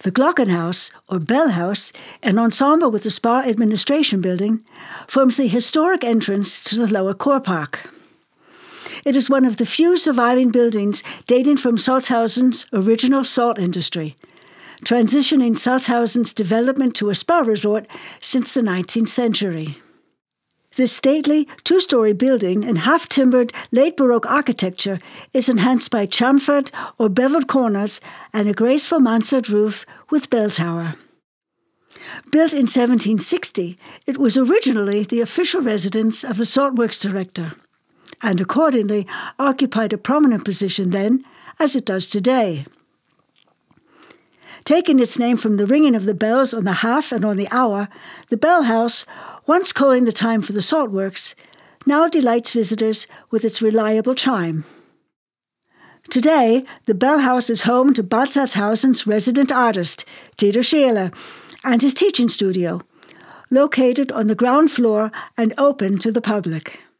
The Glockenhaus, or Bell House, an ensemble with the Spa Administration Building, forms the historic entrance to the Lower Core Park. It is one of the few surviving buildings dating from Salzhausen's original salt industry, transitioning Salzhausen's development to a spa resort since the 19th century. This stately, two-story building in half-timbered, late Baroque architecture is enhanced by chamfered or beveled corners and a graceful mansard roof with bell tower. Built in 1760, it was originally the official residence of the Salt Works Director, and accordingly occupied a prominent position then, as it does today. Taking its name from the ringing of the bells on the half and on the hour, the Bell House, once calling the time for the salt works, now delights visitors with its reliable chime. Today, the Bell House is home to Bad Salzhausen's resident artist, Dieter Scheele, and his teaching studio, located on the ground floor and open to the public.